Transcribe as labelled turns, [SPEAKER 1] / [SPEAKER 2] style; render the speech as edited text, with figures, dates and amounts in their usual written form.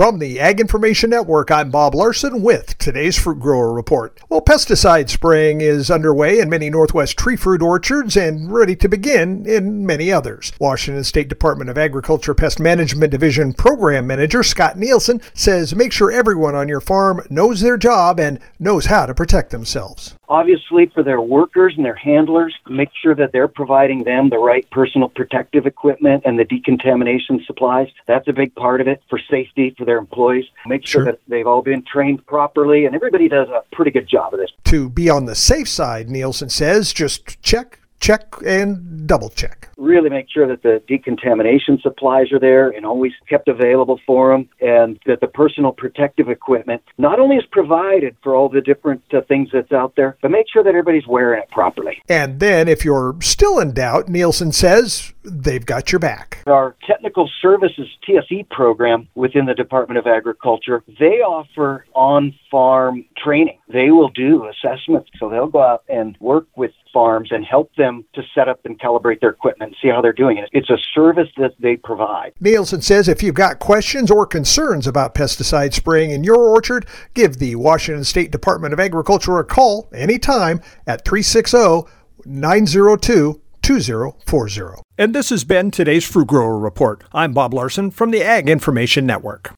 [SPEAKER 1] From the Ag Information Network, I'm Bob Larson with today's Fruit Grower Report. Well, pesticide spraying is underway in many Northwest tree fruit orchards and ready to begin in many others. Washington State Department of Agriculture Pest Management Division Program Manager Scott Nielsen says make sure everyone on your farm knows their job and knows how to protect themselves.
[SPEAKER 2] Obviously, for their workers and their handlers, make sure that they're providing them the right personal protective equipment and the decontamination supplies. That's a big part of it for safety for their employees. Make sure that they've all been trained properly, and everybody does a pretty good job of this.
[SPEAKER 1] To be on the safe side, Nielsen says, just check, and double check.
[SPEAKER 2] Really make sure that the decontamination supplies are there and always kept available for them, and that the personal protective equipment not only is provided for all the different things that's out there, but make sure that everybody's wearing it properly.
[SPEAKER 1] And then if you're still in doubt, Nielsen says they've got your back.
[SPEAKER 2] Our Technical Services TSE program within the Department of Agriculture, they offer on-farm training. They will do assessments, so they'll go out and work with farms and help them to set up and calibrate their equipment and see how they're doing it. It's a service that they provide.
[SPEAKER 1] Nielsen says if you've got questions or concerns about pesticide spraying in your orchard, give the Washington State Department of Agriculture a call anytime at 360-902-2040. And this has been today's Fruit Grower Report. I'm Bob Larson from the Ag Information Network.